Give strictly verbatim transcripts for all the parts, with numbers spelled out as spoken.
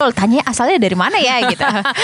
Tanya asalnya dari mana ya gitu.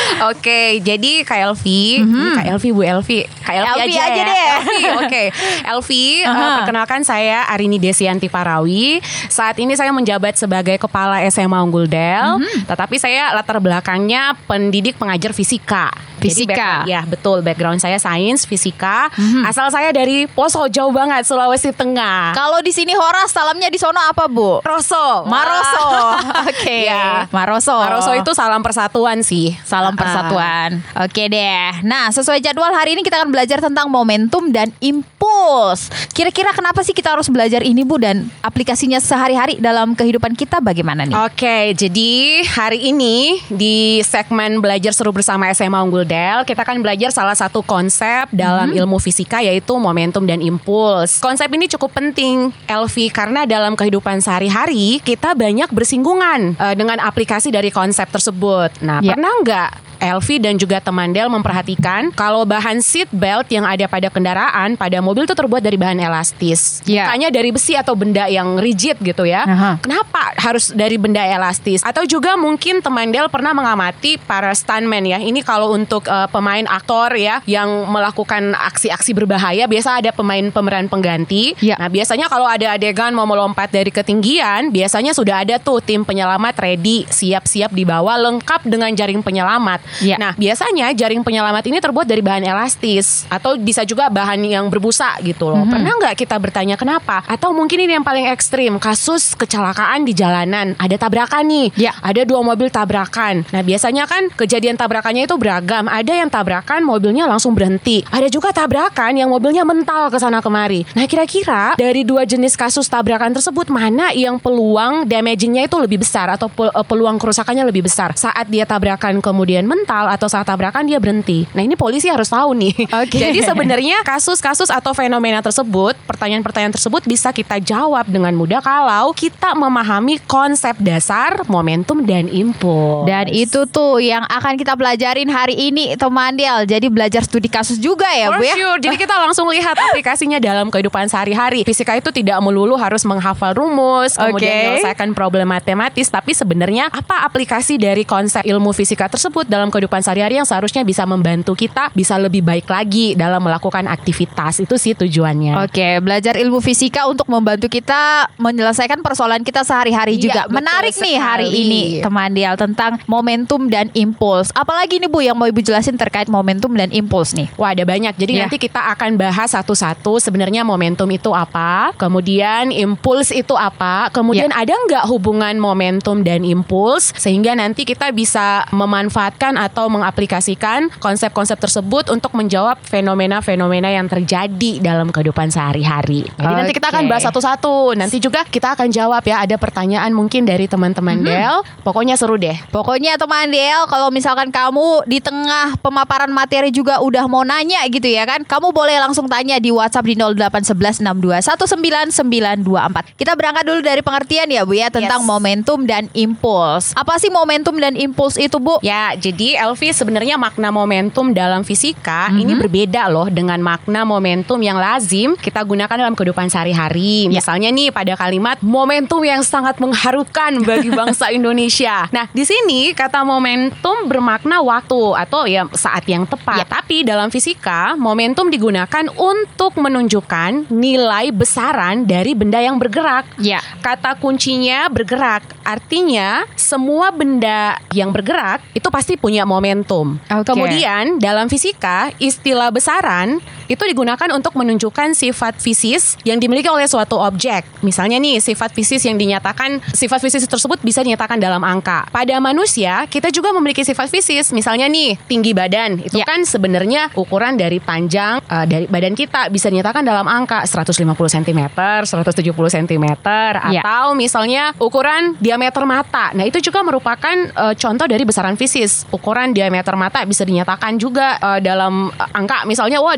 Oke, jadi Kak Elvi, Mhm. Kak Elvi, Bu Elvi, Kak Elvi, Elvi aja, aja ya. deh. Elvi, oke. Elvi, uh, Aha. perkenalkan saya Arini Desianti Farawi. Saat ini saya menjabat sebagai Kepala S M A Unggul Del, Mhm. tetapi saya latar belakangnya pendidik pengajar fisika. Jadi Fisika. background- ya betul, background saya sains fisika. Mhm. Asal saya dari Poso, jauh banget, Sulawesi Tengah. Kalau di sini Horas, salamnya di sono apa, Bu? Maroso. Maroso. Oke. Ya. Maroso. Maroso itu salam persatuan sih. Salam Ah. persatuan. Oke deh. Nah, sesuai jadwal hari ini kita akan belajar tentang momentum dan impuls. Kira-kira kenapa sih kita harus belajar ini, Bu, dan aplikasinya sehari-hari dalam kehidupan kita bagaimana nih? Oke, jadi hari ini di segmen Belajar Seru Bersama S M A Unggul Del, kita akan belajar salah satu konsep dalam ilmu fisika, yaitu momentum dan impuls. Konsep ini cukup penting, Elvi, karena dalam kehidupan sehari-hari kita banyak bersinggungan eh, dengan aplikasi dari konsep tersebut. Nah, Ya. pernah nggak Elvi dan juga teman Del memperhatikan kalau bahan seat belt yang ada pada kendaraan pada mobil itu terbuat dari bahan elastis, Ya. bukannya dari besi atau benda yang rigid gitu ya. Aha. Kenapa harus dari benda elastis? Atau juga mungkin teman Del pernah mengamati para stuntman ya. Ini kalau untuk uh, pemain aktor ya yang melakukan aksi-aksi berbahaya, biasa ada pemain pemeran pengganti. Ya. Nah, biasanya kalau ada adegan mau melompat dari ketinggian, biasanya sudah ada tuh tim penyelamat ready, siap-siap dibawa lengkap dengan jaring penyelamat. Ya. Nah, biasanya jaring penyelamat ini terbuat dari bahan elastis atau bisa juga bahan yang berbusa gitu loh. Mhm. Pernah nggak kita bertanya kenapa? Atau mungkin ini yang paling ekstrim, kasus kecelakaan di jalanan, ada tabrakan nih, Ya. ada dua mobil tabrakan. Nah, biasanya kan kejadian tabrakannya itu beragam. Ada yang tabrakan mobilnya langsung berhenti, ada juga tabrakan yang mobilnya mental ke sana kemari. Nah, kira-kira dari dua jenis kasus tabrakan tersebut mana yang peluang damagingnya itu lebih besar atau pe- peluang kerusakannya lebih besar saat dia tabrakan kemudian mental atau saat tabrakan dia berhenti? Nah, ini polisi harus tahu nih. Oke. Jadi sebenarnya kasus-kasus atau fenomena tersebut, pertanyaan-pertanyaan tersebut bisa kita jawab dengan mudah kalau kita memahami konsep dasar momentum dan impuls. Dan itu tuh yang akan kita pelajarin hari ini, teman Del. Jadi belajar studi kasus juga ya, For Bu ya? sure. Jadi kita langsung lihat aplikasinya dalam kehidupan sehari-hari. Fisika itu tidak melulu harus menghafal rumus, kemudian Oke. menyelesaikan problem matematis, tapi sebenarnya apa aplikasi dari konsep ilmu fisika tersebut dalam kehidupan sehari-hari yang seharusnya bisa membantu kita bisa lebih baik lagi dalam melakukan aktivitas. Itu sih tujuannya. Oke, belajar ilmu fisika untuk membantu kita menyelesaikan persoalan kita sehari-hari Iya, juga. betul Menarik nih hari sekali. ini, teman Dial, tentang momentum dan impuls. Apalagi nih, Bu, yang mau Ibu jelasin terkait momentum dan impuls nih? Wah, ada banyak. Jadi Ya. nanti kita akan bahas satu-satu sebenarnya momentum itu apa, kemudian impuls itu apa, kemudian ada nggak hubungan momentum dan impuls sehingga nanti kita bisa memanfaatkan atau mengaplikasikan konsep-konsep tersebut untuk menjawab fenomena-fenomena yang terjadi dalam kehidupan sehari-hari. Jadi nanti kita akan Oke. bahas satu-satu. Nanti juga kita akan jawab ya, ada pertanyaan mungkin dari teman-teman Del. Pokoknya seru deh. Pokoknya teman Del, kalau misalkan kamu di tengah pemaparan materi juga udah mau nanya gitu ya kan, kamu boleh langsung tanya di WhatsApp di nol delapan satu satu enam dua satu sembilan sembilan dua empat. Kita berangkat dulu dari pengertian ya, Bu ya, tentang Yes. momentum dan impuls. Apa sih momentum dan impuls itu, Bu? Ya, jadi Elvi, sebenarnya makna momentum dalam fisika ini berbeda loh dengan makna momentum yang lazim kita gunakan dalam kehidupan sehari-hari. Ya. Misalnya nih pada kalimat momentum yang sangat mengharukan bagi bangsa Indonesia. Nah, di sini kata momentum bermakna waktu atau ya saat yang tepat. Ya. Tapi dalam fisika, momentum digunakan untuk menunjukkan nilai besaran dari benda yang bergerak. Ya. Kata kuncinya bergerak. Artinya semua benda yang bergerak itu pasti punya momentum. Oke. Kemudian dalam fisika istilah besaran itu digunakan untuk menunjukkan sifat fisis yang dimiliki oleh suatu objek. Misalnya nih, sifat fisis yang dinyatakan, sifat fisis tersebut bisa dinyatakan dalam angka. Pada manusia kita juga memiliki sifat fisis. Misalnya nih, tinggi badan itu Ya. kan sebenarnya ukuran dari panjang uh, dari badan kita, bisa dinyatakan dalam angka seratus lima puluh sentimeter, seratus tujuh puluh sentimeter, Ya. atau misalnya ukuran diameter mata. Nah, itu juga merupakan uh, contoh dari besaran fisis. Ukuran diameter mata bisa dinyatakan juga uh, dalam uh, angka. Misalnya, wah, diameternya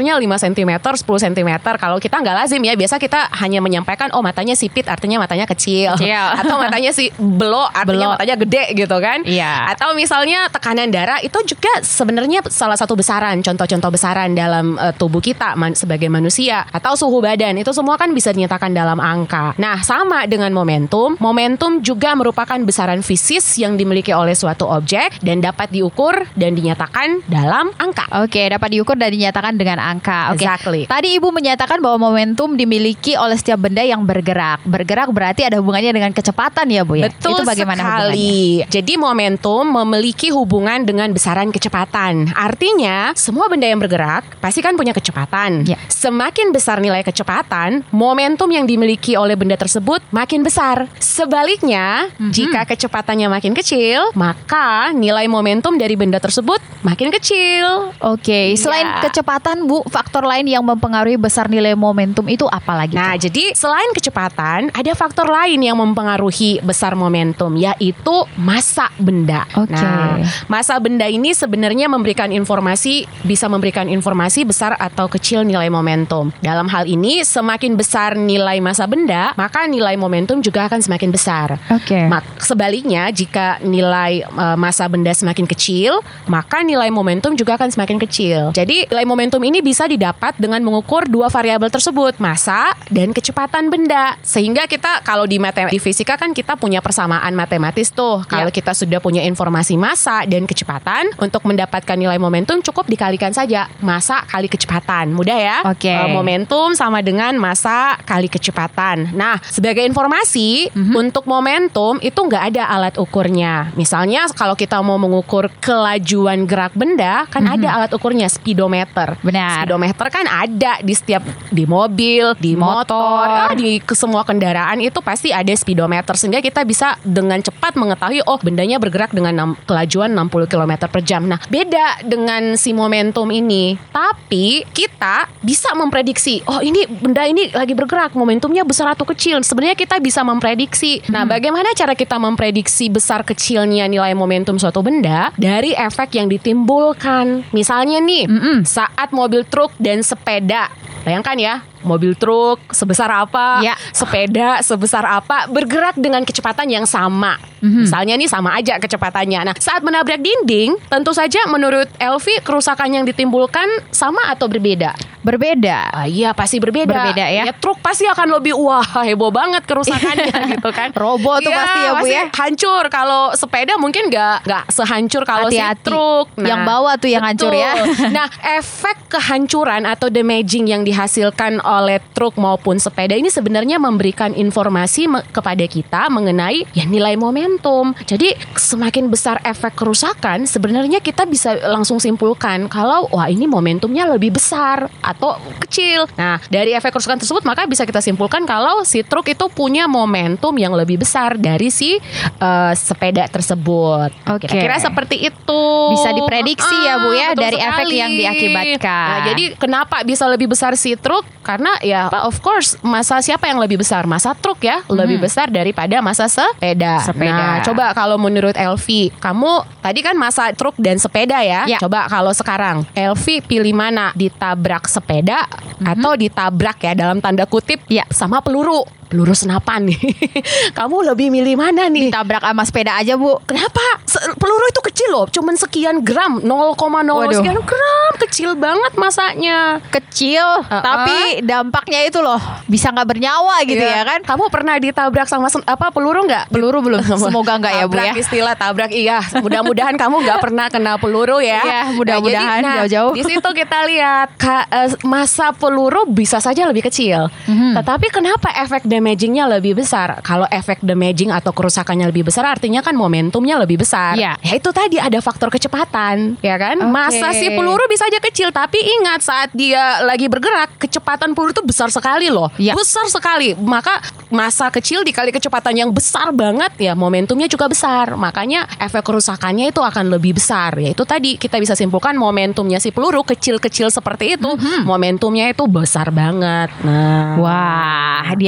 mengukurnya lima sentimeter, sepuluh sentimeter. Kalau kita nggak lazim ya, biasa kita hanya menyampaikan oh matanya sipit artinya matanya kecil, Kecil. atau matanya si belo artinya Belo. matanya gede gitu kan. Iya. Atau misalnya tekanan darah itu juga sebenarnya salah satu besaran, contoh-contoh besaran dalam uh, tubuh kita man, sebagai manusia. Atau suhu badan, itu semua kan bisa dinyatakan dalam angka. Nah, sama dengan momentum. Momentum juga merupakan besaran fisis yang dimiliki oleh suatu objek dan dapat diukur dan dinyatakan dalam angka. Oke, dapat diukur dan dinyatakan dengan angka. Oke. Exactly. Tadi Ibu menyatakan bahwa momentum dimiliki oleh setiap benda yang bergerak. Bergerak berarti ada hubungannya dengan kecepatan ya, Bu ya? Betul Itu bagaimana hubungannya? sekali. Jadi momentum memiliki hubungan dengan besaran kecepatan. Artinya, semua benda yang bergerak pasti kan punya kecepatan. Ya. Semakin besar nilai kecepatan, momentum yang dimiliki oleh benda tersebut makin besar. Sebaliknya, Mhm. jika kecepatannya makin kecil, maka nilai momentum dari benda tersebut makin kecil. Oke, selain Iya. kecepatan, Bu, faktor lain yang mempengaruhi besar nilai momentum itu apa lagi? Nah, jadi selain kecepatan, ada faktor lain yang mempengaruhi besar momentum, yaitu massa benda. Oke. Nah, massa benda ini sebenarnya memberikan informasi, bisa memberikan informasi besar atau kecil nilai momentum. Dalam hal ini, semakin besar nilai massa benda, maka nilai momentum juga akan semakin besar. Oke. Mak- sebaliknya, jika nilai uh, massa benda semakin kecil, maka nilai momentum juga akan semakin kecil. Jadi, nilai momentum ini bisa didapat dengan mengukur dua variabel tersebut, massa dan kecepatan benda. Sehingga kita kalau di matematika di fisika kan kita punya persamaan matematis tuh. Kalau Ya. kita sudah punya informasi massa dan kecepatan, untuk mendapatkan nilai momentum cukup dikalikan saja massa kali kecepatan. Mudah ya? Oke. Uh, momentum sama dengan massa kali kecepatan. Nah, sebagai informasi, Mhm. untuk momentum itu nggak ada alat ukurnya. Misalnya kalau kita mau mengukur kelajuan gerak benda, kan Mhm. ada alat ukurnya, speedometer. Benar. Speedometer kan ada di setiap di mobil, di motor, Motor. ah, di ke semua kendaraan itu pasti ada speedometer, sehingga kita bisa dengan cepat mengetahui oh bendanya bergerak dengan enam- kelajuan enam puluh kilometer per jam. Nah, beda dengan si momentum ini. Tapi kita bisa memprediksi, oh ini benda ini lagi bergerak, momentumnya besar atau kecil. Sebenarnya kita bisa memprediksi. Nah, bagaimana cara kita memprediksi besar kecilnya nilai momentum suatu benda? Dari efek yang ditimbulkan. Misalnya nih, Mm-mm. saat mobil truk dan sepeda, bayangkan ya, mobil truk sebesar apa, Ya. sepeda sebesar apa, bergerak dengan kecepatan yang sama. Mhm. Misalnya nih sama aja kecepatannya. Nah, saat menabrak dinding, tentu saja menurut Elvi kerusakan yang ditimbulkan sama atau berbeda? Berbeda. Ah, iya pasti berbeda. Berbeda ya. Truk pasti akan lebih wah heboh banget kerusakannya gitu kan. Roboh tuh Iya, pasti ya, Bu ya. Hancur. Kalau sepeda mungkin nggak nggak sehancur kalau si Hati-hati. truk. Yang bawah tuh yang hancur ya. Nah, efek kehancuran atau damaging yang dihasilkan oleh truk maupun sepeda ini sebenarnya memberikan informasi me- kepada kita mengenai ya nilai momentum. Jadi semakin besar efek kerusakan, sebenarnya kita bisa langsung simpulkan kalau wah ini momentumnya lebih besar atau kecil. Nah, dari efek kerusakan tersebut maka bisa kita simpulkan kalau si truk itu punya momentum yang lebih besar dari si uh, sepeda tersebut. Oke. Kira-kira seperti itu. Bisa diprediksi ya, Bu ya, betul dari efek sekali. yang diakibatkan. Nah, jadi kenapa bisa lebih besar si truk? Karena ya of course massa siapa yang lebih besar? Massa truk ya lebih besar daripada massa sepeda. Sepeda. Nah, coba kalau menurut Elvi, kamu tadi kan massa truk dan sepeda ya. Ya. Coba kalau sekarang Elvi pilih mana? Ditabrak sepeda atau ditabrak ya dalam tanda kutip Ya. sama peluru? Peluru senapan nih. Kamu lebih milih mana nih? Tabrak sama sepeda aja, Bu. Kenapa? Se- peluru itu kecil loh, cuman sekian gram, nol koma nol Waduh. sekian gram, kecil banget masanya. Kecil, Uh-uh. tapi dampaknya itu loh bisa nggak bernyawa gitu Iya. ya kan? Kamu pernah ditabrak sama sen- apa peluru nggak? Peluru belum. Semoga nggak ya, Bu Tabrak ya. istilah tabrak iya. Mudah-mudahan kamu nggak pernah kena peluru ya. Iya, mudah-mudahan Nah, jadi, jauh-jauh. Di situ kita lihat ka- eh, massa peluru bisa saja lebih kecil. Mhm. Tetapi kenapa efek damagingnya lebih besar? Kalau efek damaging atau kerusakannya lebih besar, artinya kan momentumnya lebih besar. Iya. Ya itu tadi ada faktor kecepatan, ya kan? Oke. Massa si peluru bisa aja kecil, tapi ingat saat dia lagi bergerak, kecepatan peluru itu besar sekali loh. Iya. Besar sekali. Maka massa kecil dikali kecepatan yang besar banget, ya momentumnya juga besar. Makanya efek kerusakannya itu akan lebih besar. Ya itu tadi kita bisa simpulkan momentumnya si peluru kecil-kecil seperti itu, momentumnya itu besar banget. Nah, Wah, diajak berpikir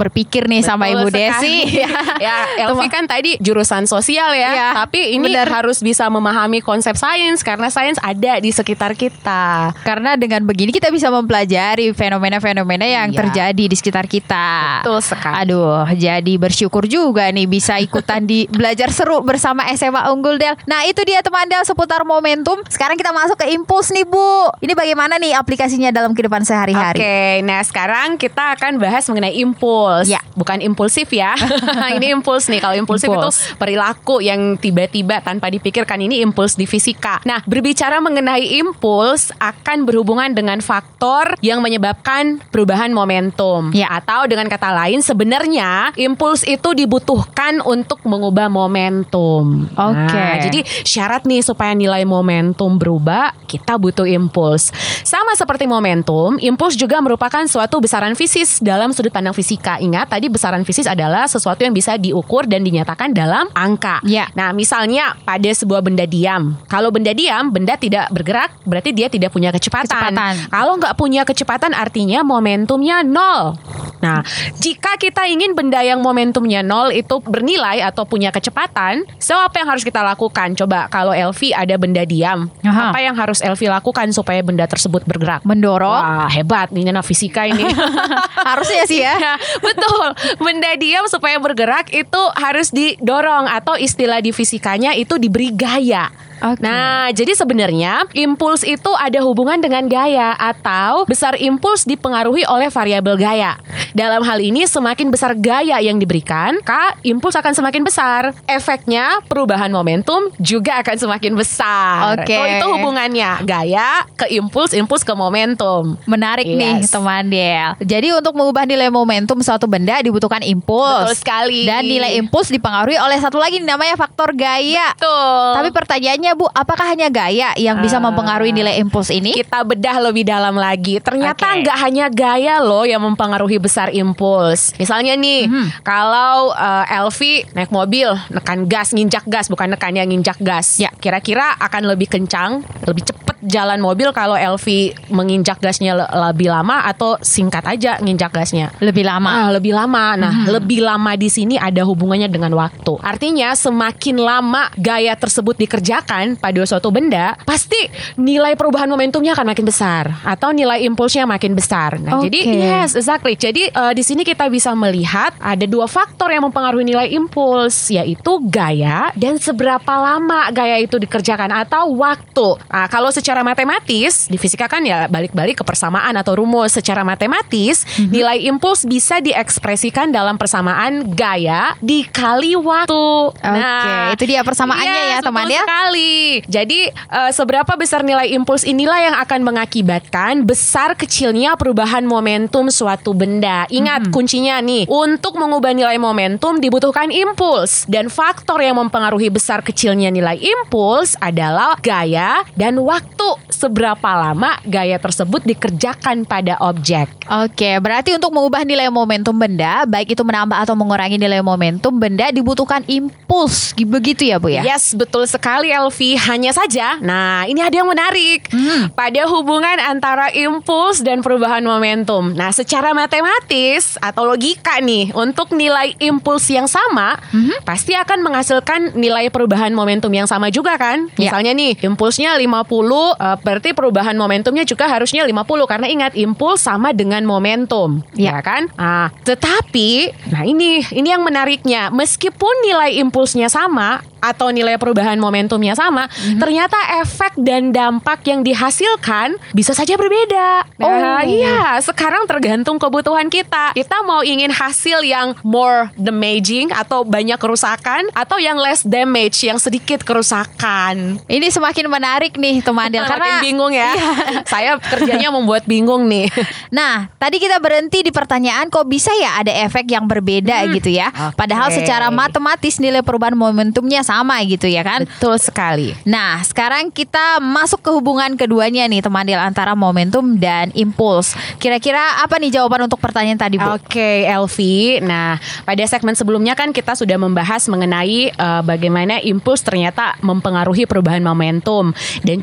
berpikir nih sama Betul Ibu sekali. Desi. Ya, Elvi kan tadi jurusan sosial ya, Ya, tapi ini benar. harus bisa memahami konsep sains karena sains ada di sekitar kita. Karena dengan begini kita bisa mempelajari fenomena-fenomena yang Iya. terjadi di sekitar kita. Betul sekali. Aduh, jadi bersyukur juga nih bisa ikutan di belajar seru bersama S M A Unggul Del. Nah, itu dia teman Del seputar momentum. Sekarang kita masuk ke Impuls nih, Bu. Ini bagaimana nih aplikasinya dalam kehidupan sehari-hari? Oke, nah sekarang kita akan bahas mengenai impuls. Ya. Bukan impulsif ya. Ini impuls nih. Kalau impulsif Impuls. itu perilaku yang tiba-tiba tanpa dipikirkan. Ini impuls di fisika. Nah, berbicara mengenai impuls akan berhubungan dengan faktor yang menyebabkan perubahan momentum. Ya. Atau dengan kata lain, sebenarnya impuls itu dibutuhkan untuk mengubah momentum. Oke. Nah, jadi syarat nih supaya nilai momentum berubah, kita butuh impuls. Sama seperti momentum, impuls juga merupakan suatu besaran fisis dalam sudut pandang fisika. Ingat, tadi besaran fisis adalah sesuatu yang bisa diukur dan dinyatakan dalam angka. Ya. Nah, misalnya pada sebuah benda diam. Kalau benda diam, benda tidak bergerak, berarti dia tidak punya kecepatan. Kecepatan. Kalau nggak punya kecepatan, artinya momentumnya nol. Nah, jika kita ingin benda yang momentumnya nol itu bernilai atau punya kecepatan, so apa yang harus kita lakukan? Coba kalau Elvi ada benda diam, Aha. apa yang harus Elvi lakukan supaya benda tersebut bergerak? Mendorong. Wah, hebat nih anak fisika ini. Harusnya sih ya. Ya, betul. Benda diam supaya bergerak itu harus didorong atau istilah di fisikanya itu diberi gaya. Oke. Nah, jadi sebenarnya impuls itu ada hubungan dengan gaya atau besar impuls dipengaruhi oleh variabel gaya. Dalam hal ini semakin besar gaya yang diberikan, maka impuls akan semakin besar. Efeknya perubahan momentum juga akan semakin besar. Oke. Tuh, itu hubungannya gaya ke impuls, impuls ke momentum. Menarik nih Yes. teman Del. Jadi untuk mengubah nilai momentum suatu benda dibutuhkan impuls. Betul sekali. Dan nilai impuls dipengaruhi oleh satu lagi namanya faktor gaya. Betul. Tapi pertanyaannya Bu, apakah hanya gaya yang bisa Ah. mempengaruhi nilai impuls ini? Kita bedah lebih dalam lagi. Ternyata Oke. nggak hanya gaya loh yang mempengaruhi besar impuls. Misalnya nih, kalau uh, Elvi naik mobil, nekan gas, nginjak gas, bukan nekan ya, nginjak gas. Ya. Kira-kira akan lebih kencang, lebih cepet jalan mobil kalau Elvi menginjak gasnya le- lebih lama atau singkat aja nginjak gasnya. Lebih lama. Ah, lebih lama. Nah, lebih lama di sini ada hubungannya dengan waktu. Artinya semakin lama gaya tersebut dikerjakan pada suatu benda, pasti nilai perubahan momentumnya akan makin besar atau nilai impulsnya makin besar. Nah, Oke. jadi yes, exactly. Jadi uh, di sini kita bisa melihat ada dua faktor yang mempengaruhi nilai impuls, yaitu gaya dan seberapa lama gaya itu dikerjakan atau waktu. Nah, kalau secara matematis di fisika kan ya balik-balik ke persamaan atau rumus. Secara matematis, nilai impuls bisa diekspresikan dalam persamaan gaya dikali waktu. Oke, itu dia persamaannya ya, yes, teman betul ya. sekali. Jadi eh, seberapa besar nilai impuls inilah yang akan mengakibatkan besar kecilnya perubahan momentum suatu benda. Ingat kuncinya nih, untuk mengubah nilai momentum dibutuhkan impuls, dan faktor yang mempengaruhi besar kecilnya nilai impuls adalah gaya dan waktu. Seberapa lama gaya tersebut dikerjakan pada objek. Oke, berarti untuk mengubah nilai momentum benda, baik itu menambah atau mengurangi nilai momentum benda dibutuhkan impuls. Begitu ya, Bu ya? Yes, betul sekali Elvi. Hanya saja, nah ini ada yang menarik pada hubungan antara impuls dan perubahan momentum. Nah, secara matematis atau logika nih, untuk nilai impuls yang sama pasti akan menghasilkan nilai perubahan momentum yang sama juga kan? Ya. Misalnya nih, impulsnya lima puluh, eh, berarti perubahan momentumnya juga harusnya lima puluh, karena ingat impuls sama dengan momentum, Ya. ya kan? Nah, tetapi, nah ini ini yang menariknya, meskipun nilai impulsnya sama atau nilai perubahan momentumnya sama, ternyata efek dan dampak yang dihasilkan bisa saja berbeda. Nah, Oh. iya, sekarang tergantung kebutuhan kita. Kita mau ingin hasil yang more damaging atau banyak kerusakan, atau yang less damage, yang sedikit kerusakan. Ini semakin menarik nih, teman Del, Makin karena bingung ya. Saya kerjanya membuat bingung nih. Nah, tadi kita berhenti di pertanyaan kok bisa ya ada efek yang berbeda gitu ya. oke. Padahal secara matematis nilai perubahan momentumnya sama gitu ya kan. Betul sekali. Nah, sekarang kita masuk ke hubungan keduanya nih, teman Del, antara momentum dan impuls. Kira-kira apa nih jawaban untuk pertanyaan tadi, Bu? Oke, Elvi. Nah, pada segmen sebelumnya kan kita sudah membahas mengenai uh, bagaimana impuls ternyata mempengaruhi perubahan momentum. Dan juga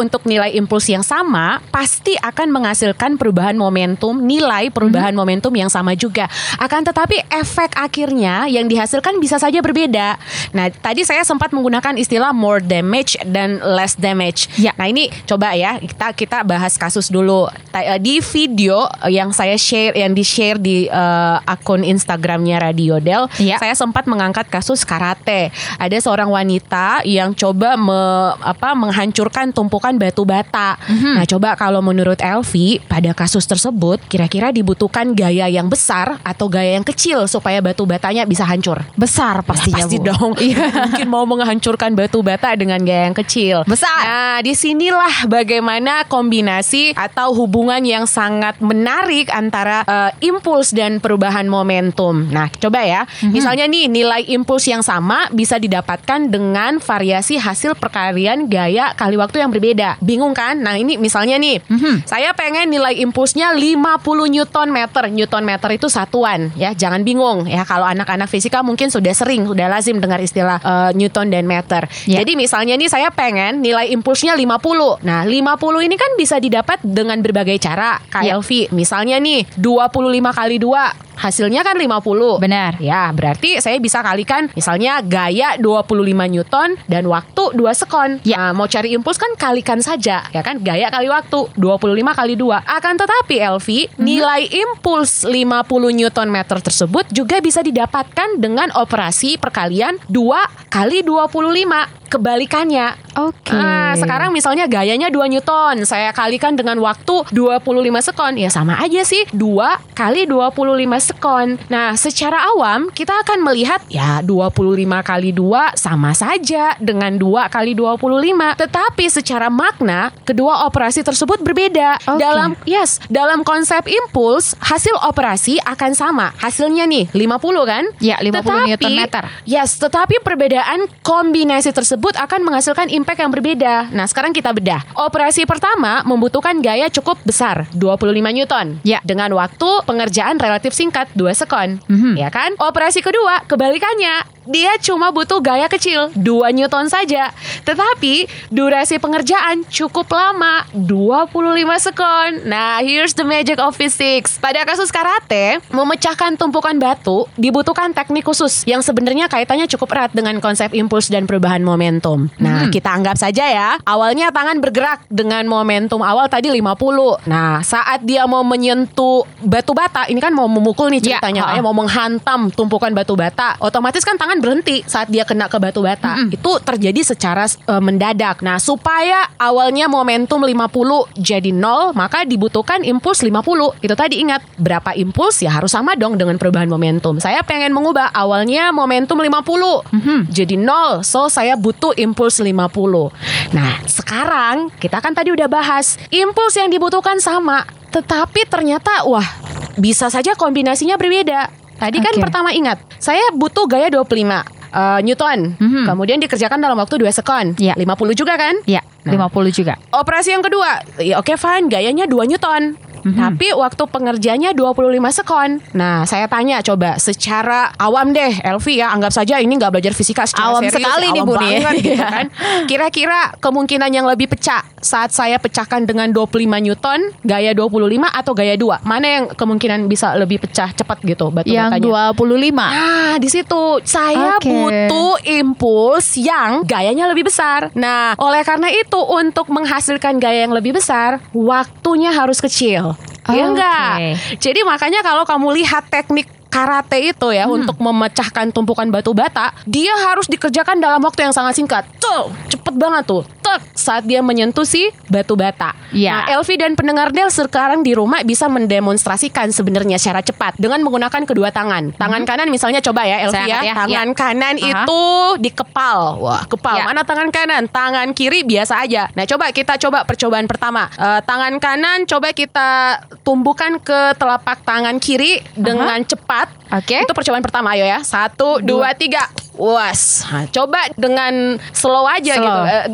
untuk nilai impuls yang sama, pasti akan menghasilkan perubahan momentum, nilai perubahan hmm. momentum yang sama juga. Akan tetapi efek akhirnya yang dihasilkan bisa saja berbeda. Nah, tadi saya sempat menggunakan istilah more damage dan less damage. Ya. Nah, ini coba ya kita kita bahas kasus dulu. Di video yang saya share, yang di-share di uh, akun Instagramnya Radio Del, ya. saya sempat mengangkat kasus karate. Ada seorang wanita yang coba me, apa, menghancurkan tumpukan batu bata. Mm-hmm. Nah, coba kalau menurut Elvi, pada kasus tersebut kira-kira dibutuhkan gaya yang besar atau gaya yang kecil supaya batu batanya bisa hancur? Besar pastinya, nah, pasti Bu. dong. Mungkin mau menghancurkan batu bata dengan gaya yang kecil. Besar. Nah, disinilah bagaimana kombinasi atau hubungan yang sangat menarik antara uh, impuls dan perubahan momentum. Nah, coba ya. Mm-hmm. Misalnya nih, nilai impuls yang sama bisa didapatkan dengan variasi hasil perkalian gaya kali waktu yang berbeda. Bingung kan? Nah, ini misalnya nih, mm-hmm. saya pengen nilai impulsnya lima puluh newton meter. Newton meter itu satuan ya. Jangan bingung ya, kalau anak-anak fisika mungkin sudah sering, sudah lazim dengar istilah uh, newton dan meter. Yeah. Jadi misalnya nih, saya pengen nilai impulsnya lima puluh. Nah, lima puluh ini kan bisa didapat dengan berbagai cara. Kak yeah. Elvi, misalnya nih dua puluh lima kali dua, hasilnya kan lima puluh. Benar. Ya, berarti saya bisa kalikan misalnya gaya dua puluh lima newton dan waktu dua sekon. Ya, nah, mau cari impuls kan kalikan saja, ya kan? Gaya kali waktu dua puluh lima kali dua. Akan tetapi Elvi, hmm. nilai impuls lima puluh newton meter tersebut juga bisa didapatkan dengan operasi perkalian dua kali dua puluh lima. Kebalikannya. Oke. Okay. Nah, sekarang misalnya gayanya dua newton, saya kalikan dengan waktu dua puluh lima sekon. Ya sama aja sih, dua kali dua puluh lima sekon. Nah, secara awam kita akan melihat ya dua puluh lima kali dua sama saja dengan dua kali dua puluh lima. Tetapi secara makna kedua operasi tersebut berbeda. Okay. Dalam yes, dalam konsep impuls, hasil operasi akan sama. Hasilnya nih lima puluh kan? Ya, lima puluh newton meter. Yes, tetapi perbedaan kombinasi tersebut akan menghasilkan impact yang berbeda. Nah, sekarang kita bedah. Operasi pertama membutuhkan gaya cukup besar, dua puluh lima newton. Ya. Dengan waktu pengerjaan relatif singkat, dua sekon. Mm-hmm. Ya kan? Operasi kedua, kebalikannya. Dia cuma butuh gaya kecil, dua newton saja. Tetapi durasi pengerjaan cukup lama, dua puluh lima sekon. Nah, here's the magic of physics. Pada kasus karate, memecahkan tumpukan batu dibutuhkan teknik khusus yang sebenarnya kaitannya cukup erat dengan konsep impuls dan perubahan momentum. Nah, hmm. kita anggap saja ya, awalnya tangan bergerak dengan momentum awal tadi lima puluh. Nah, saat dia mau menyentuh batu bata, ini kan mau memukul nih ceritanya, ya, kayak mau menghantam tumpukan batu bata, otomatis kan tangan berhenti saat dia kena ke batu bata. Mm-hmm. Itu terjadi secara uh, mendadak. Nah, supaya awalnya momentum lima puluh jadi nol, maka dibutuhkan impuls lima puluh. Itu tadi ingat, berapa impuls ya harus sama dong dengan perubahan momentum. Saya pengen mengubah awalnya momentum lima puluh mm-hmm. jadi nol. So, saya butuh impuls lima puluh. Nah, sekarang kita kan tadi udah bahas, impuls yang dibutuhkan sama, tetapi ternyata wah, bisa saja kombinasinya berbeda. Tadi kan okay. pertama ingat, saya butuh gaya dua puluh lima uh, newton. Mm-hmm. Kemudian dikerjakan dalam waktu dua sekon. Yeah. lima puluh juga kan? Iya, yeah, nah, lima puluh juga. Operasi yang kedua, ya oke okay, fine, gayanya dua newton. Mm-hmm. Tapi waktu pengerjaannya dua puluh lima sekon. Nah, saya tanya coba secara awam deh, Elvi ya, anggap saja ini gak belajar fisika secara awam serius. Sekali awam nih, Bu, banget gitu kan. Kira-kira kemungkinan yang lebih pecah saat saya pecahkan dengan dua puluh lima newton, gaya dua puluh lima atau gaya dua? Mana yang kemungkinan bisa lebih pecah cepat gitu batu batanya? Yang dua puluh lima. Nah, di situ saya okay. butuh impuls yang gayanya lebih besar. Nah, oleh karena itu untuk menghasilkan gaya yang lebih besar, waktunya harus kecil. Oh, ya enggak. Okay. Jadi makanya kalau kamu lihat teknik karate itu ya, hmm. untuk memecahkan tumpukan batu bata, dia harus dikerjakan dalam waktu yang sangat singkat. Tuh, cepet banget tuh. Tek, saat dia menyentuh si batu bata. Yeah. Nah, Elvi dan pendengar Del sekarang di rumah bisa mendemonstrasikan sebenarnya secara cepat dengan menggunakan kedua tangan. Tangan hmm. kanan misalnya coba ya Elvi ya. ya. Tangan yeah. kanan uh-huh. itu di kepal. Wah, kepal. Yeah. Mana tangan kanan? Tangan kiri biasa aja. Nah, coba kita coba percobaan pertama. Uh, tangan kanan coba kita tumbuhkan ke telapak tangan kiri uh-huh. dengan cepat. Oke. Okay. Itu percobaan pertama, ayo ya. Satu, dua, dua tiga. Was. Nah, coba dengan slow aja slow. gitu. Uh, waktu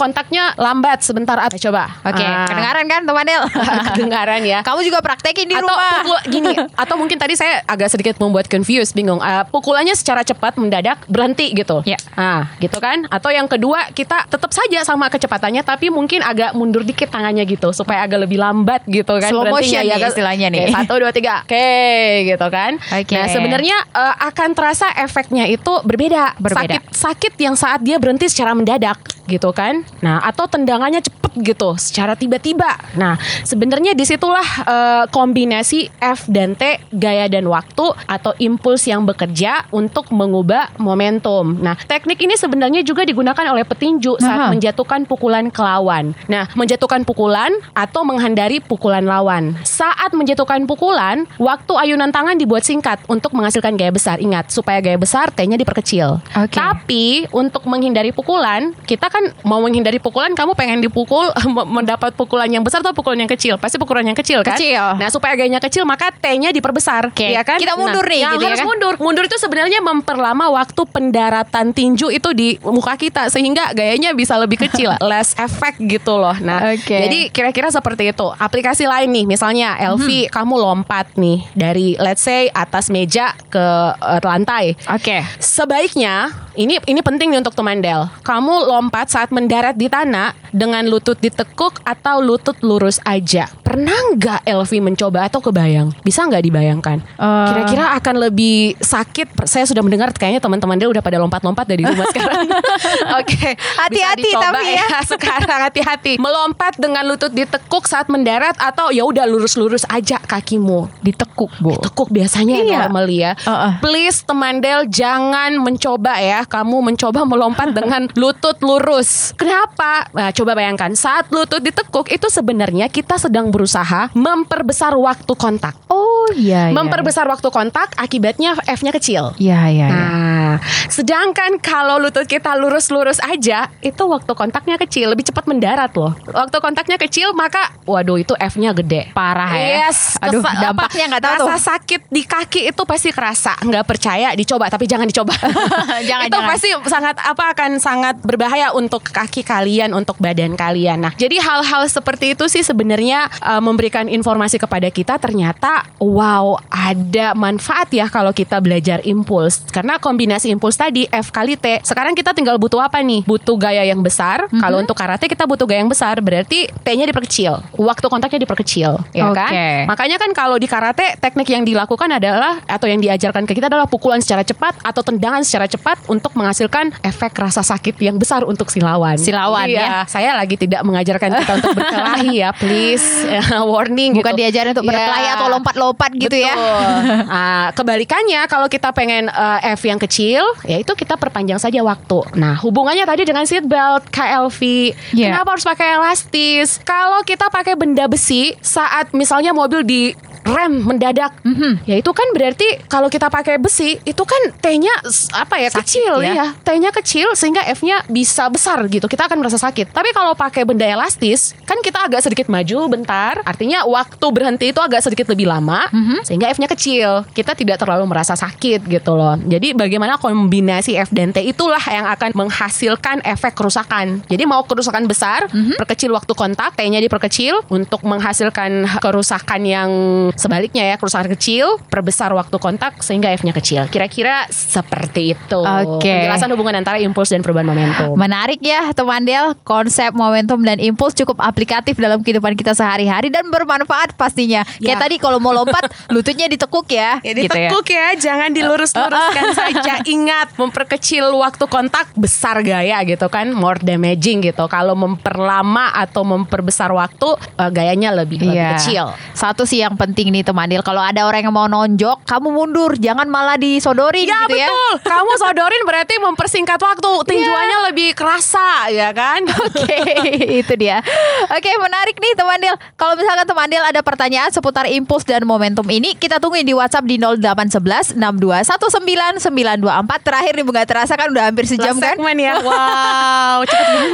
kontaknya lambat sebentar. Coba. Oke, okay. ah. kedengaran kan teman Del? Kedengaran ya. Kamu juga praktekin di atau rumah. Pukul, gini, atau mungkin tadi saya agak sedikit membuat confused, bingung. Uh, pukulannya secara cepat mendadak berhenti gitu. Ya. Nah, gitu kan? Atau yang kedua kita tetap saja sama kecepatannya tapi mungkin agak mundur dikit tangannya gitu supaya agak lebih lambat gitu kan. Slow motion ya, nih istilahnya nih. Okay, satu, dua, tiga. Oke, okay, gitu kan. Okay. Nah, sebenarnya uh, akan terasa efeknya itu berbeda. Berbeda. Sakit, sakit yang saat dia berhenti secara mendadak gitu kan. Nah, atau tendangannya cepet gitu secara tiba-tiba. Nah, sebenarnya disitulah uh, kombinasi F dan T, gaya dan waktu atau impuls yang bekerja untuk mengubah momentum. Nah, teknik ini sebenarnya juga digunakan oleh petinju saat Aha. menjatuhkan pukulan ke lawan. Nah, menjatuhkan pukulan atau menghindari pukulan lawan. Saat menjatuhkan pukulan, waktu ayunan tangan dibuat singkat untuk menghasilkan gaya besar. Ingat, supaya gaya besar T-nya diperkecil. Okay. Tapi untuk menghindari pukulan, kita kan mau menghindari pukulan, kamu pengen dipukul mendapat pukulan yang besar atau pukulan yang kecil? Pasti pukulan yang kecil kan? Kecil. Nah, supaya gayanya kecil maka T-nya diperbesar, okay. ya kan? Kita mundur nah, nih yang gitu harus ya kan? mundur. Mundur itu sebenarnya memperlama waktu pendaratan tinju itu di muka kita sehingga gayanya bisa lebih kecil, less effect gitu loh. Nah, okay. jadi kira-kira seperti itu. Aplikasi lain nih, misalnya L V, hmm. kamu lompat nih dari let's say atas meja ke uh, lantai. Oke. Okay. Sebaiknya ini ini penting nih untuk teman Del. Kamu lompat saat mendarat di tanah dengan lutut ditekuk atau lutut lurus aja. Pernah nggak L V mencoba atau kebayang? Bisa nggak dibayangkan? Uh. Kira-kira akan lebih sakit. Saya sudah mendengar kayaknya teman-teman Del udah pada lompat-lompat dari rumah sekarang. Oke, okay. hati-hati tapi ya. ya. Sekarang hati-hati. Melompat dengan lutut ditekuk saat mendarat atau ya udah lurus-lurus aja kakimu. Ditekuk, Bu. Ditekuk biasanya iya. normal ya. Uh-uh. Please teman Del jangan mencoba ya. Kamu mencoba melompat dengan lutut lurus. Kenapa? Nah, coba bayangkan saat lutut ditekuk itu sebenarnya kita sedang berusaha memperbesar waktu kontak. Oh iya. Memperbesar waktu kontak akibatnya F-nya kecil. Iya iya. Nah, sedangkan kalau lutut kita lurus-lurus aja itu waktu kontaknya kecil, lebih cepat mendarat loh. Waktu kontaknya kecil maka waduh itu F-nya gede. Parah ya. Yes. Aduh, kesa- dampaknya nggak tahu tuh. Rasa sakit di kaki itu pasti kerasa. Nggak percaya dicoba tapi jangan dicoba. jangan itu jangan. pasti sangat apa akan sangat berbahaya untuk kaki kalian, untuk badan kalian. Nah, jadi hal-hal seperti itu sih sebenarnya uh, memberikan informasi kepada kita ternyata wow, ada manfaat ya kalau kita belajar impuls. Karena kombinasi impuls tadi F kali T. Sekarang kita tinggal butuh apa nih? Butuh gaya yang besar. Mm-hmm. Kalau untuk karate kita butuh gaya yang besar, berarti T-nya diperkecil. Waktu kontaknya diperkecil, ya okay. kan? Makanya kan kalau di karate teknik yang dilakukan adalah atau yang diajarkan ke kita adalah pukulan secara cepat atau tendangan secara cepat untuk menghasilkan efek rasa sakit yang besar untuk si lawan. Si lawan iya, ya. Saya lagi tidak mengajarkan kita untuk berkelahi ya, please. Warning. Bukan gitu. diajarin untuk berkelahi ya. atau lompat-lompat gitu. Betul. Ya. Nah, kebalikannya kalau kita pengen uh, F yang kecil, ya itu kita perpanjang saja waktu. Nah, hubungannya tadi dengan seat belt, K L V. Yeah. Kenapa harus pakai elastis? Kalau kita pakai benda besi saat misalnya mobil di rem mendadak, mm-hmm. ya itu kan berarti kalau kita pakai besi itu kan T-nya apa ya sakit kecil ya, ya. T-nya kecil sehingga F-nya bisa besar gitu. Kita akan merasa sakit. Tapi kalau pakai benda elastis kan kita agak sedikit maju bentar. Artinya waktu berhenti itu agak sedikit lebih lama, mm-hmm. sehingga F-nya kecil. Kita tidak terlalu merasa sakit gitu loh. Jadi bagaimana kombinasi F dan T itulah yang akan menghasilkan efek kerusakan. Jadi mau kerusakan besar, mm-hmm. perkecil waktu kontak, T-nya diperkecil untuk menghasilkan kerusakan yang sebaliknya ya, kerusakan kecil, perbesar waktu kontak sehingga F-nya kecil. Kira-kira seperti itu. Oke. Okay. Penjelasan hubungan antara impuls dan perubahan momentum. Menarik ya teman Del, konsep momentum dan impuls cukup aplikatif dalam kehidupan kita sehari-hari dan bermanfaat pastinya. Ya. Kayak tadi kalau mau lompat lututnya ditekuk ya. Ya ditekuk gitu ya. ya, jangan dilurus-luruskan saja. Ingat, memperkecil waktu kontak besar gaya gitu kan, more damaging gitu. Kalau memperlama atau memperbesar waktu, uh, gayanya lebih, ya. lebih kecil. Satu sih yang penting nih teman Del, kalau ada orang yang mau nonjok, kamu mundur, jangan malah disodorin ya, gitu ya. Betul. Kamu sodorin berarti mempersingkat waktu, tinjuannya yeah. lebih kerasa, ya kan? Oke, okay, itu dia. Oke, okay, menarik nih teman Del. Kalau misalkan teman Del ada pertanyaan seputar impuls dan momentum ini, kita tungguin di WhatsApp di nol delapan satu satu enam dua satu sembilan sembilan dua empat. Terakhir nih, nggak terasa kan udah hampir sejam kan? Segmen ya. Wow, cepet banget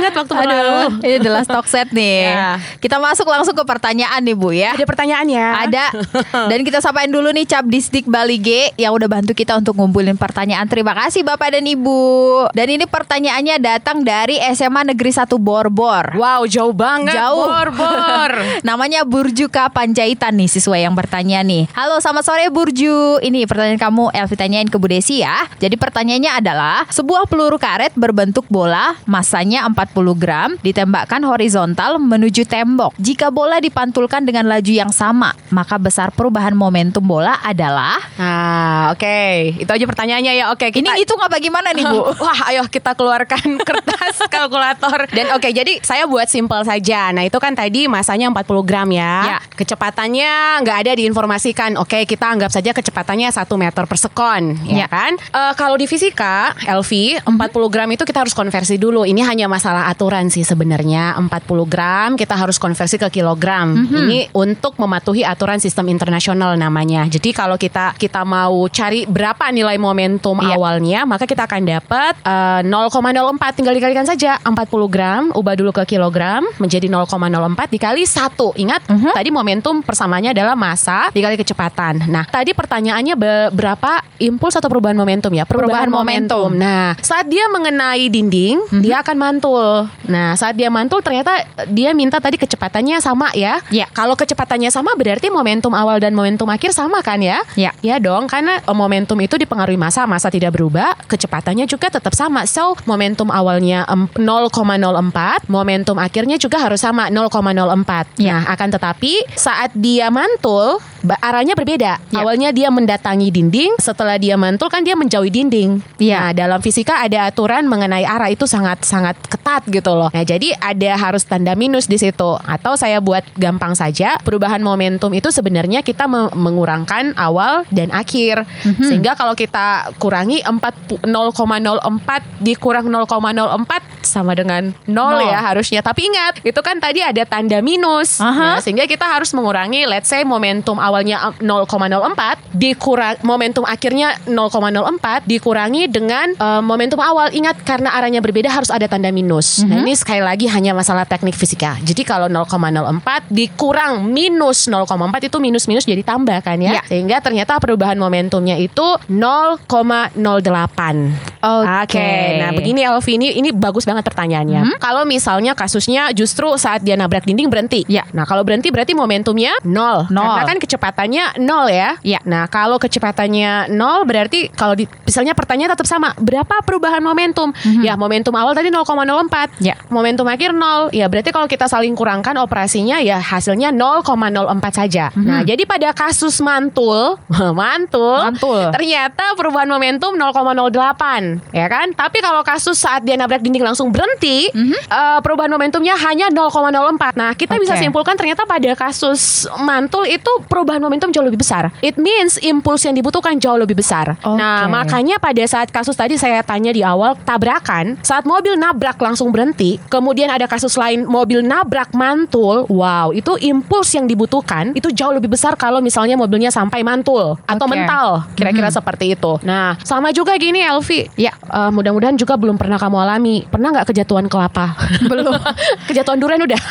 set waktu Aduh, berlalu. ini adalah stock set nih. Ya. Kita masuk langsung ke pertanyaan nih Bu ya. Ada pertanyaan ya? Ada. Dan kita sapain dulu nih Capdisdik Bali G yang udah bantu kita untuk ngumpulin pertanyaan. Terima kasih Bapak dan Ibu. Dan ini pertanyaannya datang dari S M A Negeri satu Borbor. Wow, jauh banget. Jauh. Borbor. Namanya Burjuka Panjaitan nih siswa yang bertanya nih. Halo, selamat sore Burju. Ini pertanyaan kamu Elvi tanyain ke Bu Desi ya. Jadi pertanyaannya adalah, sebuah peluru karet berbentuk bola, masanya empat puluh gram, ditembakkan horizontal menuju tembok. Jika bola dipantulkan dengan laju yang sama, maka besar perubahan momentum bola adalah... Nah, oke. Okay. Itu aja pertanyaannya ya. Oke, okay, kita... Ini hitung apa gimana nih Bu? Wah, ayo kita keluarkan kertas kalkulator. Dan oke, okay, jadi saya buat simpel saja. Nah, itu kan tadi masanya empat puluh gram ya. Ya. Kecepatannya nggak ada diinformasikan. Oke, okay, kita anggap saja kecepatannya satu meter per sekon, ya, ya kan? Uh, kalau di fisika, Elvi, mm-hmm. empat puluh gram itu kita harus konversi dulu. Ini hanya masalah aturan sih sebenarnya. empat puluh gram kita harus konversi ke kilogram. Mm-hmm. Ini untuk mematuhi aturan sistem internasional namanya. Jadi kalau kita kita mau cari berapa nilai momentum ya. awalnya, maka kita akan dapat uh, nol koma nol empat. Tinggal dikalikan saja. empat puluh gram, ubah dulu ke kilogram, menjadi nol koma nol empat dikali satu. Ingat, mm-hmm. tadi momentum persamaannya adalah massa dikali kecepatan. Nah, tadi pertanyaannya be- berapa impuls atau perubahan momentum ya? Perubahan, perubahan momentum. momentum. Nah, saat dia mengenai dinding, mm-hmm. dia akan mantul. Nah, saat dia mantul ternyata dia minta tadi kecepatannya sama ya. Ya. Kalau kecepatannya sama berarti momentum awal dan momentum akhir sama kan ya? Ya. Ya dong, karena momentum itu dipengaruhi massa, massa tidak berubah, kecepatannya juga tetap sama. So, momentum awalnya nol koma nol empat, momentum akhirnya juga harus sama nol koma nol empat. Ya. Nah, akan tetapi saat dia mantul, arahnya berbeda. Ya. Awalnya dia mendatangi dinding, setelah dia mantul kan dia menjauhi dinding. Ya. Nah, dalam fisika ada aturan mengenai arah itu sangat-sangat ketat gitu loh. Nah, jadi ada harus tanda minus di situ. Atau saya buat gampang saja, perubahan momentum itu sebenarnya kita me- mengurangkan awal dan akhir. Mm-hmm. Sehingga kalau kita kurangi nol koma nol empat dikurang nol koma nol empat sama dengan nol ya harusnya. Tapi ingat, itu kan tadi ada tanda minus. Aha. Nah, sehingga kita harus mengurangi, let's say momentum awalnya nol koma nol empat dikurang momentum akhirnya nol koma nol empat dikurangi dengan uh, momentum awal. Ingat, karena arahnya berbeda harus ada tanda minus. Mm-hmm. Nah, ini sekali lagi hanya masalah teknik fisika. Jadi kalau nol koma nol empat dikurang minus nol koma empat itu minus-minus jadi tambah kan ya. Ya. Sehingga ternyata perubahan momentumnya itu nol koma nol delapan. Oke. Okay. Nah, begini Elvi, ini ini bagus banget pertanyaannya. Hmm? Kalau misalnya kasusnya justru saat dia nabrak dinding berhenti. Ya. Nah, kalau berhenti berarti momentumnya nol. Nol. Karena kan kecepatannya nol ya. Ya. Nah, kalau kecepatannya nol berarti kalau di, misalnya pertanyaan tetap sama, berapa perubahan momentum? Mm-hmm. Ya, momentum awal tadi nol koma nol empat. Ya. Momentum akhir nol. Ya, berarti kalau kita saling kurangkan operasinya ya hasilnya nol koma nol empat saja. Mm-hmm. Nah, jadi pada kasus mantul, mantul, mantul. ternyata perubahan momentum nol koma nol delapan. Ya kan? Tapi kalau kasus saat dia nabrak dinding langsung berhenti, mm-hmm. uh, perubahan momentumnya hanya nol koma nol empat. Nah, kita okay. bisa simpulkan ternyata pada kasus mantul itu perubahan momentum jauh lebih besar. It means impuls yang dibutuhkan jauh lebih besar. Okay. Nah, makanya pada saat kasus tadi saya tanya di awal tabrakan, saat mobil nabrak langsung berhenti, kemudian ada kasus lain mobil nabrak mantul, wow, itu impuls yang dibutuhkan itu jauh lebih besar kalau misalnya mobilnya sampai mantul atau okay. mental, kira-kira mm-hmm. seperti itu. Nah, sama juga gini Elvi. Ya, uh, mudah-mudahan juga belum pernah kamu alami. Pernah nggak kejatuhan kelapa? Belum. Kejatuhan durian udah.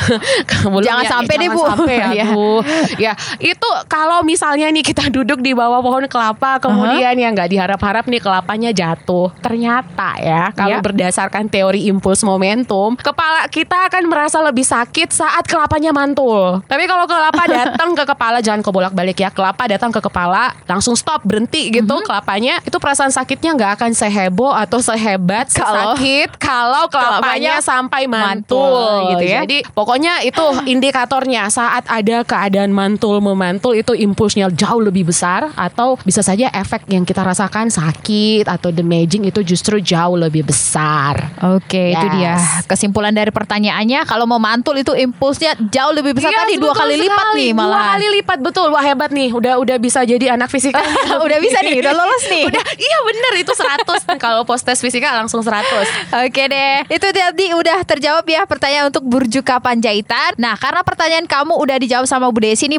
Jangan ya, sampai ya, deh jangan Bu. Sampai, aduh. Ya, itu kalau misalnya nih kita duduk di bawah pohon kelapa, kemudian uh-huh. ya nggak diharap-harap nih kelapanya jatuh. Ternyata ya, kalau ya. berdasarkan teori impuls momentum, kepala kita akan merasa lebih sakit saat kelapanya mantul. Tapi kalau kelapa datang ke kepala, jangan kebolak-balik ya. Kelapa datang ke kepala, langsung stop, berhenti gitu uh-huh. kelapanya. Itu perasaan sakitnya nggak akan seheboh atau sehebat kalau sakit kalau kelapanya sampai mantul, mantul gitu ya. Jadi pokoknya itu indikatornya saat ada keadaan mantul memantul itu impulsnya jauh lebih besar, atau bisa saja efek yang kita rasakan sakit atau damaging itu justru jauh lebih besar. Oke, yes. Itu dia kesimpulan dari pertanyaannya. Kalau memantul itu impulsnya jauh lebih besar, yes, tadi dua kali sekali. lipat nih malah. Dua kali lipat, betul. Wah, hebat nih. Udah udah bisa jadi anak fisika. Udah bisa nih, udah lolos nih. Udah, iya bener itu seratus. Kalau post tes fisika langsung seratus. Oke deh. Itu tadi udah terjawab ya pertanyaan untuk Burjuka Panjaitan. Nah, karena pertanyaan kamu udah dijawab sama Bu Desi nih, berhubung waktu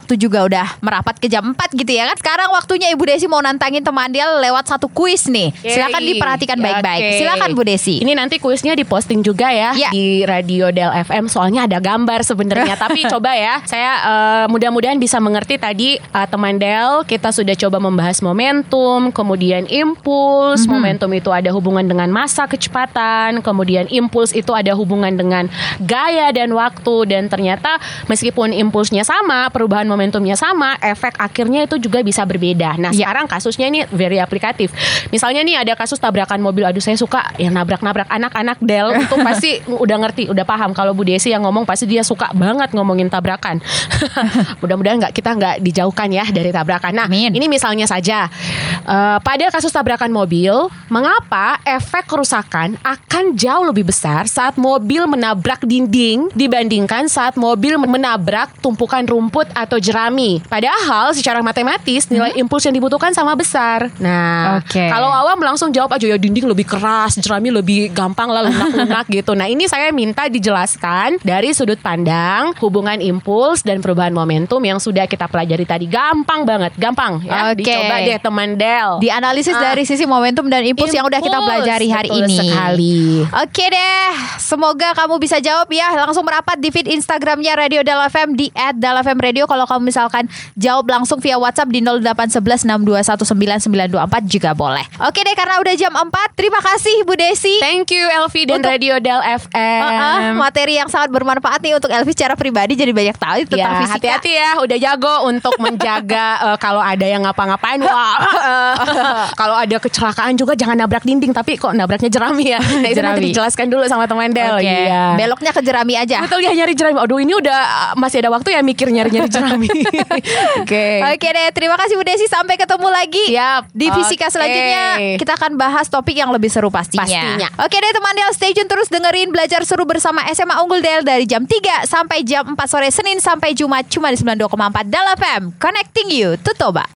waktu juga udah merapat ke jam empat gitu ya kan. Sekarang waktunya Ibu Desi mau nantangin teman dia lewat satu kuis nih. Silakan diperhatikan baik-baik. Okay. Silakan Bu Desi. Ini nanti kuisnya diposting juga ya, ya. di Radio Del F M. Soalnya ada gambar sebenarnya. Tapi coba ya, saya uh, mudah-mudahan bisa mengerti tadi uh, teman Del. Kita sudah coba membahas momentum, kemudian impuls. Mm-hmm. Momentum itu ada hubungan dengan massa kecepatan, kemudian impuls itu ada hubungan dengan gaya dan waktu. Dan ternyata meskipun impulsnya sama, perubahan momentumnya sama, efek akhirnya itu juga bisa berbeda. Nah ya. sekarang kasusnya ini very aplikatif. Misalnya nih ada kasus tabrakan mobil. Aduh saya suka yang nabrak-nabrak anak-anak Del. Itu pasti udah ngerti, udah paham. Kalau Bu Desi yang ngomong pasti dia suka banget ngomongin tabrakan. Mudah-mudahan nggak kita nggak dijauhkan ya dari tabrakan. Nah Amin. Ini misalnya saja uh, pada kasus tabrakan mobil, mengapa efek kerusakan akan jauh lebih besar saat mobil menabrak dinding dibandingkan saat mobil menabrak tumpukan rumput atau jerami. Padahal secara matematis nilai hmm. impuls yang dibutuhkan sama besar. Nah, okay. kalau awam langsung jawab aja ya dinding lebih keras, jerami lebih gampang lah lunak-lunak gitu. Nah, ini saya minta dijelaskan dari sudut pandang hubungan impuls dan perubahan momentum yang sudah kita pelajari tadi. Gampang banget, gampang ya. Okay. Dicoba deh teman Del. Dianalisis Ah. dari sisi momentum dan impuls, impuls yang udah kita pelajari hari betul ini. Sekali. Oke deh, semoga kamu bisa jawab ya. Langsung merapat di feed Instagramnya Radio Del F M di et del f m radio. Kalau kamu misalkan jawab langsung via WhatsApp di nol delapan satu satu enam dua satu sembilan sembilan dua empat juga boleh. Oke deh, karena udah jam empat. Terima kasih Bu Desi. Thank you Elvi dan untuk, Radio Del F M. uh, uh, Materi yang sangat bermanfaat nih untuk Elvi secara pribadi, jadi banyak tahu tentang ya, fisika. Hati-hati ya, udah jago untuk menjaga uh, kalau ada yang ngapa-ngapain. Wah, uh, kalau ada kecelakaan juga jangan nabrak dinding, tapi kok nabraknya jerami ya. Nah, itu nanti dijelaskan dulu sama teman Del. Okay. Iya. Beloknya ke jerami aja. Betul ya, nyari jerami. Aduh, ini udah masih ada waktu ya mikir nyari-nyari jerami. Oke. Okay. Oke okay deh, terima kasih Bu Desi. Sampai ketemu lagi. Siap. Di fisika okay. selanjutnya kita akan bahas topik yang lebih seru pastinya. Pastinya. Oke okay deh teman Del, stay tune terus dengerin Belajar Seru bersama S M A Unggul Del dari jam tiga sampai jam empat sore Senin sampai Jumat cuma di sembilan puluh dua koma empat Del F M. Connecting you to Toba.